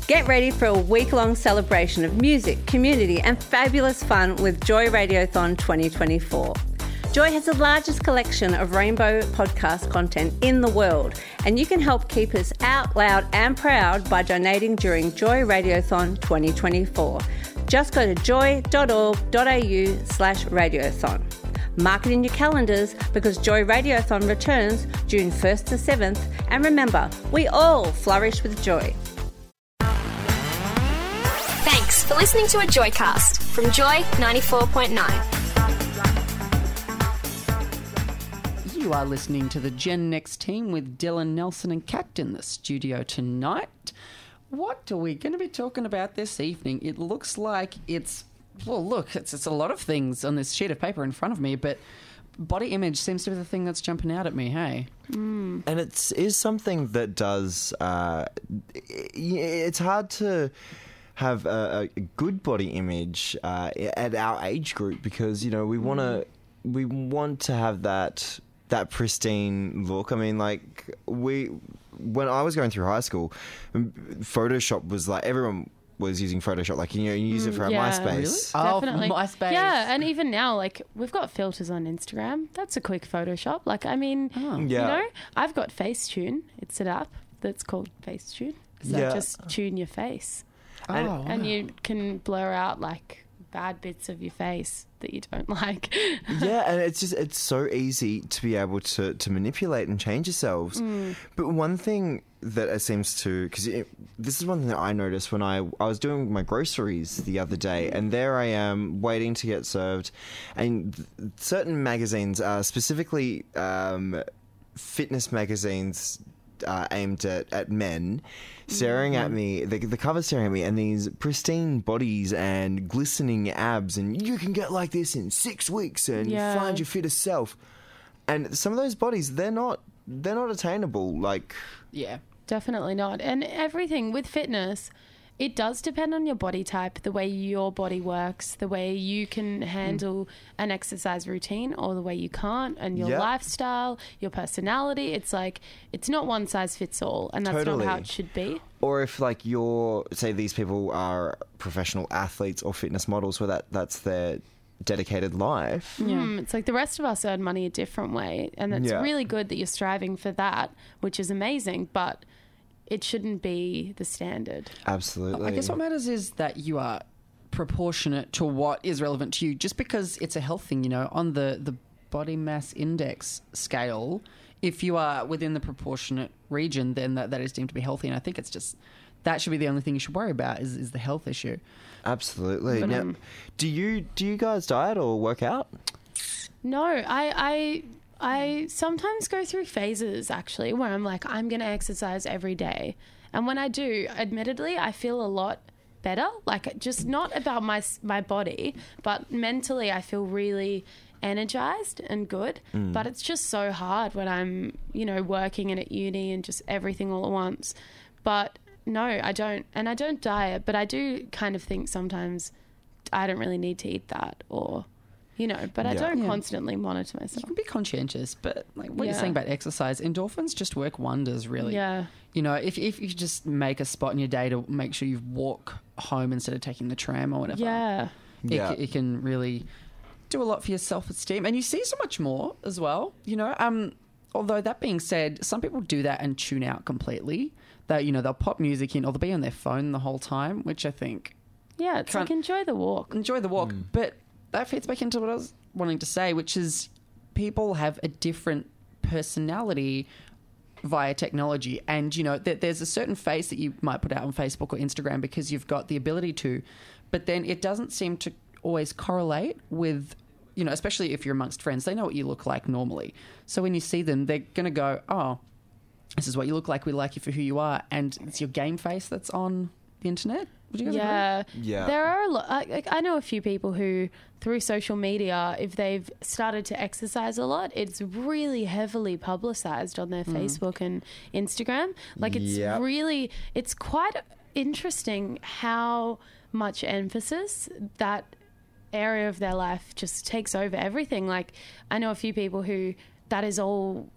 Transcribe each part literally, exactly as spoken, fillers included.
Get ready for a week-long celebration of music, community and fabulous fun with Joy Radiothon twenty twenty-four. Joy has the largest collection of rainbow podcast content in the world, and you can help keep us out loud and proud by donating during Joy Radiothon twenty twenty-four. Just go to joy.org.au slash radiothon. Mark it in your calendars because Joy Radiothon returns June first to seventh, and remember, we all flourish with joy. Thanks for listening to a Joycast from Joy ninety-four point nine. You are listening to the Gen Next team with Dylan, Nelson and Kat in the studio tonight. What are we going to be talking about this evening? It looks like it's, well, look, it's, it's a lot of things on this sheet of paper in front of me, but body image seems to be the thing that's jumping out at me, hey? Mm. And it is something that does, uh, it's hard to have a, a good body image uh, at our age group because, you know, we want to, we want to have that... that pristine look. I mean, like, we, when I was going through high school, Photoshop was like, everyone was using Photoshop. Like, you know, you use it for yeah. MySpace. Really? Definitely. Oh, MySpace. Yeah, and even now, like, we've got filters on Instagram. That's a quick Photoshop. Like, I mean, Oh. Yeah. you know, I've got Facetune. It's an app that's called Facetune. So Yeah. just tune your face. Oh, And- wow. And you can blur out, like, bad bits of your face that you don't like. Yeah, and it's just, it's so easy to be able to, to manipulate and change yourselves. Mm. But one thing that it seems to, because this is one thing that I noticed when I, I was doing my groceries the other day, and there I am waiting to get served, and th- certain magazines, uh, specifically um, fitness magazines uh, aimed at, at men, staring at me, the, the cover staring at me, and these pristine bodies and glistening abs, and you can get like this in six weeks and Yeah. find your fittest self. And some of those bodies, they're not, they're not attainable. Like, Yeah. Definitely not. And everything with fitness, it does depend on your body type, the way your body works, the way you can handle mm. an exercise routine or the way you can't, and your Yep. lifestyle, your personality. It's like, it's not one size fits all, and that's Totally. not how it should be. or if like you're, say these people are professional athletes or fitness models, where that, that's their dedicated life. Mm, it's like the rest of us earn money a different way, and it's Yeah. really good that you're striving for that, which is amazing, but it shouldn't be the standard. Absolutely. I guess what matters is that you are proportionate to what is relevant to you. Just because it's a health thing, you know, on the, the body mass index scale, if you are within the proportionate region, then that, that is deemed to be healthy. And I think it's just, that should be the only thing you should worry about is, is the health issue. Absolutely. But, Now, um, do you do you guys diet or work out? No, I, I I sometimes go through phases actually where I'm like, I'm going to exercise every day. And when I do, admittedly, I feel a lot better. Like, just not about my my body, but mentally I feel really energized and good. Mm. But it's just so hard when I'm, you know, working and at uni and just everything all at once. But no, I don't. And I don't diet, but I do kind of think sometimes I don't really need to eat that, or... You know, but I Yeah. don't Yeah. constantly monitor You myself. can be conscientious, but like what Yeah. you're saying about exercise, endorphins just work wonders, really. Yeah. You know, if if you just make a spot in your day to make sure you walk home instead of taking the tram or whatever, Yeah. it, Yeah. c- it can really do a lot for your self-esteem. And you see so much more as well, you know. Um, although that being said, some people do that and tune out completely. That, you know, they'll pop music in or they'll be on their phone the whole time, which I think Yeah, it's Can't- like enjoy the walk. enjoy the walk. Mm. But that feeds back into what I was wanting to say, which is people have a different personality via technology. And, you know, th- there's a certain face that you might put out on Facebook or Instagram because you've got the ability to, but then it doesn't seem to always correlate with, you know, especially if you're amongst friends, they know what you look like normally. So when you see them, they're going to go, oh, this is what you look like. We like you for who you are. And it's your game face that's on the internet. Would you guys agree? Yeah. Yeah. There are a lot. I, I know a few people who, through social media, if they've started to exercise a lot, it's really heavily publicized on their Facebook and Instagram. Like, it's Yep. really, it's quite interesting how much emphasis that area of their life just takes over everything. Like, I know a few people who that is all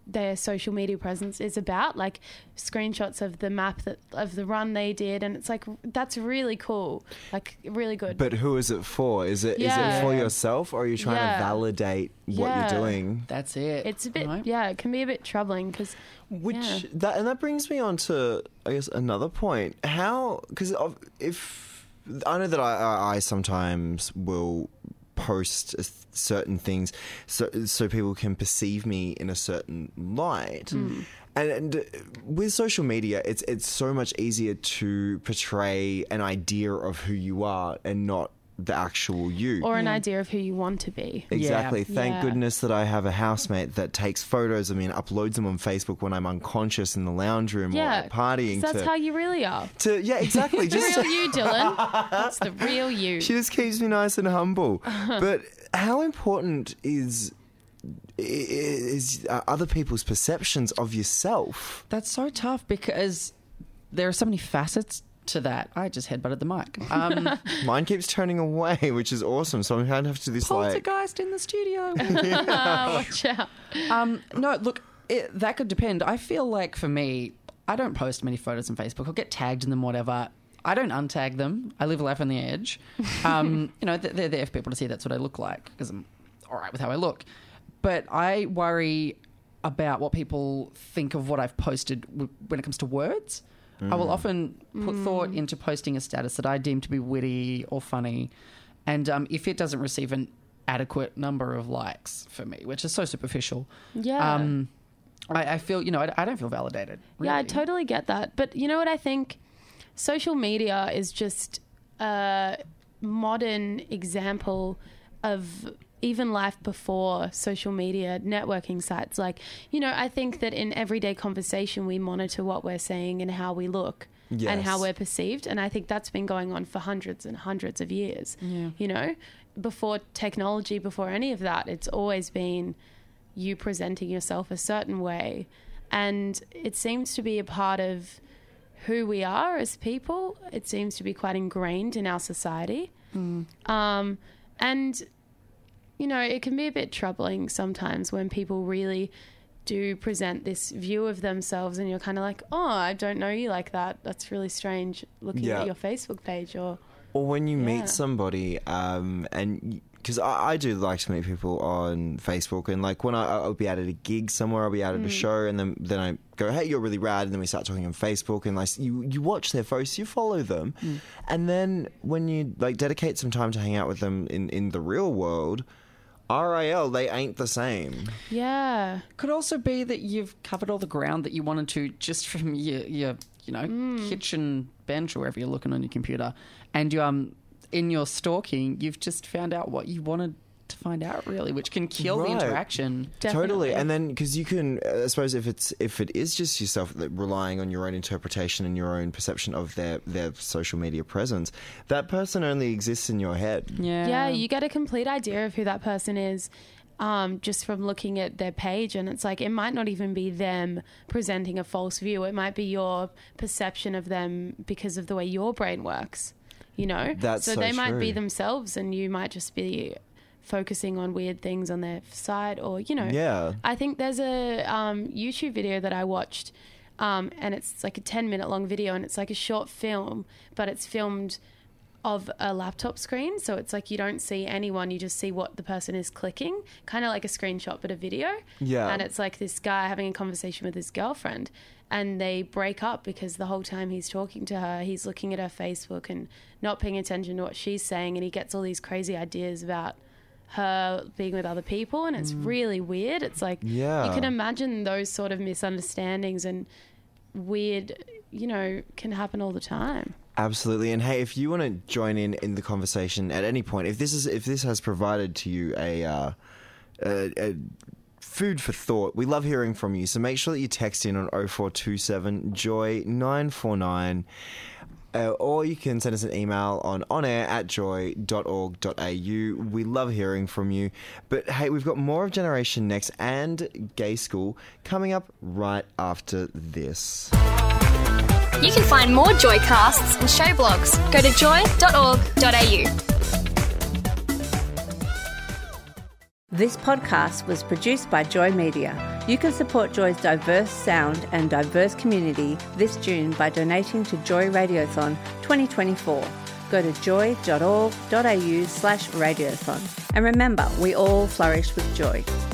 their social media presence is about, like screenshots of the map that of the run they did, and it's like that's really cool, like really good. But who is it for? Is it is Yeah. it for yourself, or are you trying Yeah. to validate what Yeah. you're doing? That's it. It's a bit, right? yeah, it can be a bit troubling because, Which yeah. that and that brings me on to, I guess, another point. How, because if I know that I, I I sometimes will post certain things so so people can perceive me in a certain light. Hmm. And, and with social media, it's it's so much easier to portray an idea of who you are and not the actual you. or an idea of who you want to be. Exactly. Thank Yeah. goodness that I have a housemate that takes photos of me and uploads them on Facebook when I'm unconscious in the lounge room Yeah, or like partying. 'cause that's to, how you really are. to yeah, exactly. The Just real you, Dylan. That's the real you. she just keeps me nice and humble. But how important is is uh, other people's perceptions of yourself? That's so tough because there are so many facets to that. I just headbutted the mic. Um, Mine keeps turning away, which is awesome. So I'm going to have to do this like. poltergeist in the studio. Ah, watch out. um, no, look, it, that could depend. I feel like for me, I don't post many photos on Facebook. I'll get tagged in them, whatever. I don't untag them. I live life on the edge. Um, you know, they're there for people to see that's what I look like because I'm all right with how I look. But I worry about what people think of what I've posted w- when it comes to words. I will often put thought into posting a status that I deem to be witty or funny. And um, if it doesn't receive an adequate number of likes for me, which is so superficial, Yeah. um, I, I feel, you know, I, I don't feel validated. Yeah, I really. totally get that. But you know what I think? Social media is just a modern example of even life before social media networking sites. Like, you know, I think that in everyday conversation, we monitor what we're saying and how we look and how Yes. we're perceived. And I think that's been going on for hundreds and hundreds of years. Yeah. You know, before technology, before any of that, it's always been you presenting yourself a certain way. And it seems to be a part of who we are as people. It seems to be quite ingrained in our society. Um, and, you know, it can be a bit troubling sometimes when people really do present this view of themselves and you're kind of like, oh, I don't know you like that. That's really strange looking Yeah. at your Facebook page or... Or when you Yeah. meet somebody, um, and because I, I do like to meet people on Facebook, and like when I, I'll be out at a gig somewhere, I'll be out at Mm. a show, and then then I go, hey, you're really rad, and then we start talking on Facebook, and like you you watch their posts, you follow them, Mm. and then when you like dedicate some time to hang out with them in in the real world, R I L, they ain't the same. Yeah. Could also be that you've covered all the ground that you wanted to just from your, your you know, Mm. kitchen bench or wherever you're looking on your computer. And you, um, in your stalking, you've just found out what you wanted to find out, really, which can kill Right. the interaction. Definitely. Totally, and then because you can, uh, I suppose, if it's if it is just yourself like, relying on your own interpretation and your own perception of their their social media presence, that person only exists in your head. Yeah. Yeah, you get a complete idea of who that person is um, just from looking at their page. And it's like, it might not even be them presenting a false view. It might be your perception of them because of the way your brain works, you know? That's so they might be true. themselves and you might just be focusing on weird things on their side or, you know. Yeah. I think there's a um, YouTube video that I watched um, and it's like a ten minute long video and it's like a short film, but it's filmed of a laptop screen. So it's like you don't see anyone, you just see what the person is clicking, kind of like a screenshot, but a video. Yeah. And it's like this guy having a conversation with his girlfriend and they break up because the whole time he's talking to her, he's looking at her Facebook and not paying attention to what she's saying. And he gets all these crazy ideas about her being with other people. And it's really weird. It's like, Yeah. you can imagine those sort of misunderstandings and weird, you know, can happen all the time. Absolutely. And hey, if you want to join in in the conversation at any point, if this is if this has provided to you a, uh, a, a food for thought, we love hearing from you. So make sure that you text in on oh four two seven joy nine four nine. Uh, or you can send us an email on onair at joy dot org dot a u. We love hearing from you. But hey, we've got more of Generation Next and Gay School coming up right after this. You can find more Joycasts and show blogs. Go to joy dot org dot a u. This podcast was produced by Joy Media. You can support Joy's diverse sound and diverse community this June by donating to Joy Radiothon twenty twenty-four. Go to joy.org.au slash radiothon. And remember, we all flourish with joy.